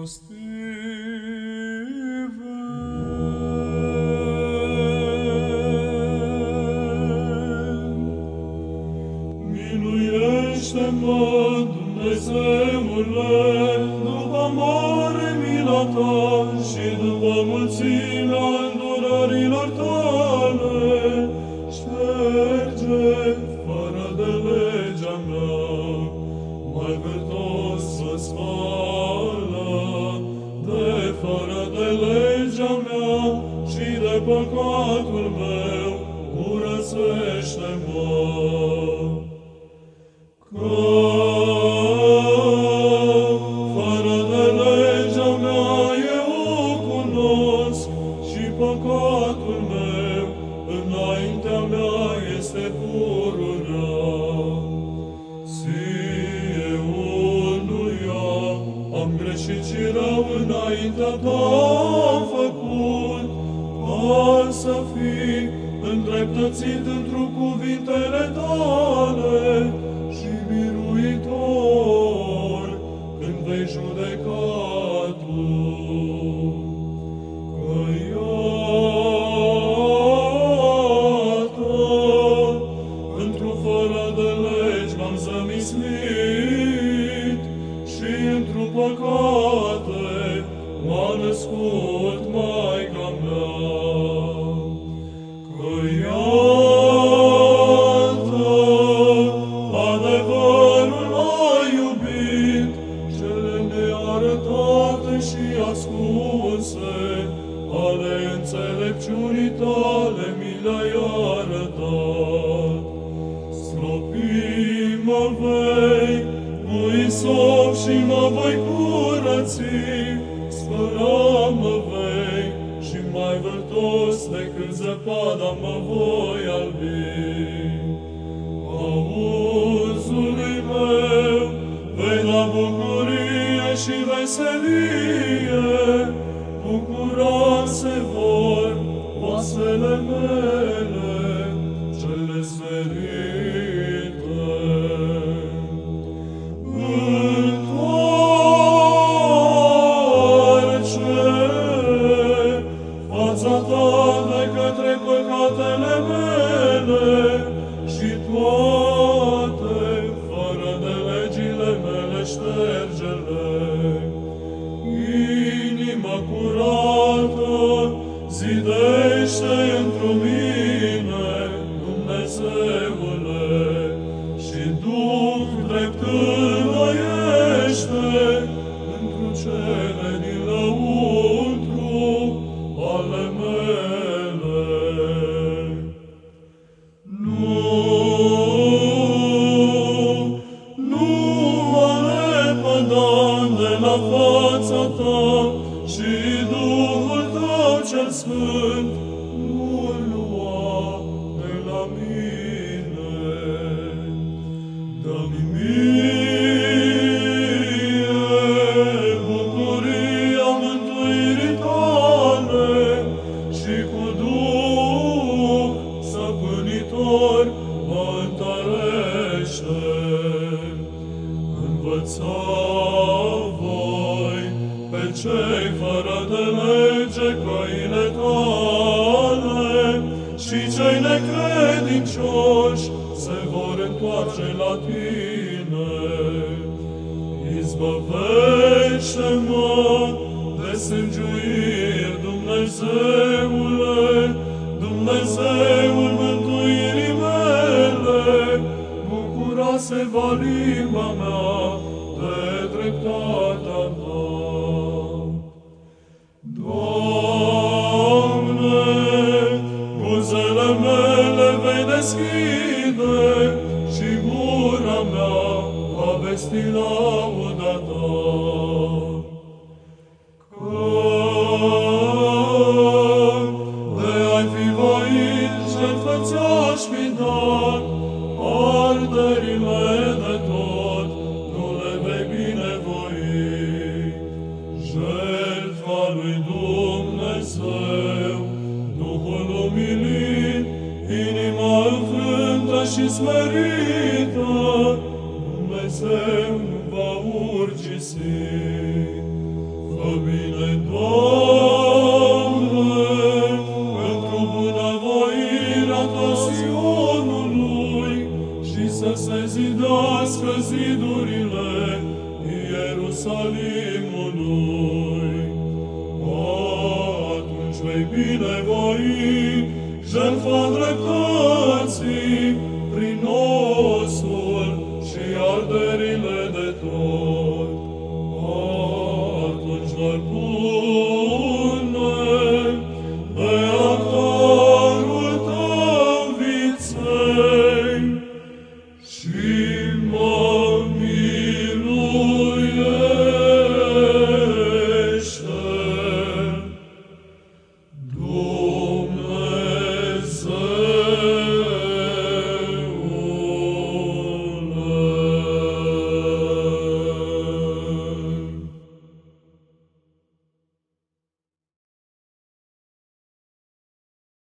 Miluiește-mă, Dumnezeule, după mare mila ta și după mulțimea îndurărilor tale, șterge fără de legea mea, mai vârtos să spală de fără de legea mea și de păcatul meu, curățește-mă. Fără de legea mea eu o cunosc și păcatul meu înaintea mea este pururea. Ție unuia am greșit și rău înaintea ta am făcut, ca să fii îndreptățit într-o cuvintele tale și biruitor când vei judeca tu. Că iată, într-o fără de legi m-am zămislit și într-o păcate m-a născut Maica mea. Că iată, adevărul ai iubit, cele nearătate și ascunse, ale înțelepciunii tale mi le-ai arătat. Stropi mă vei cu isop și mă voi curăți, spăla mă vei și mai vârtos decât zăpada mă voi albi. Auzului meu vei da bucurie și veselie, bucura se vor oasele mele cele smerite. Întoarce fața ta de către păcatele mele și toate fără de legile mele șterge-le. Inima curată zidește într-o mine, Dumnezeule, și Duh drept înnoiește într-o cele din lăuntru ale mele. Nu mă lepăda de la fața ta și Duhul tău cel sfânt nu-l lua de la mine. Dă-mi mie bucuria mântuirii tale și cu Duh stăpânitor mă întărește. Învăța voi pe cei fără de lege căile tale și cei necredincioși se vor întoarce la tine. Izbăvește-mă de sângiuiri, Dumnezeule, Dumnezeul mântuirii mele, bucura-se va limba mea de dreptatea ta. Doamne, buzele mele vei deschide și gura mea va vesti lauda ta. Că de ai fi voit jertfă ți-aș fi dat, arderile de tot nu le vei binevoi. Jertfa lui Dumnezeu, Duhul umilit, inima înfrântă și smerită, Dumnezeu nu va urgisi. Ierusalimului. Atunci vei binevoi jertfa dreptății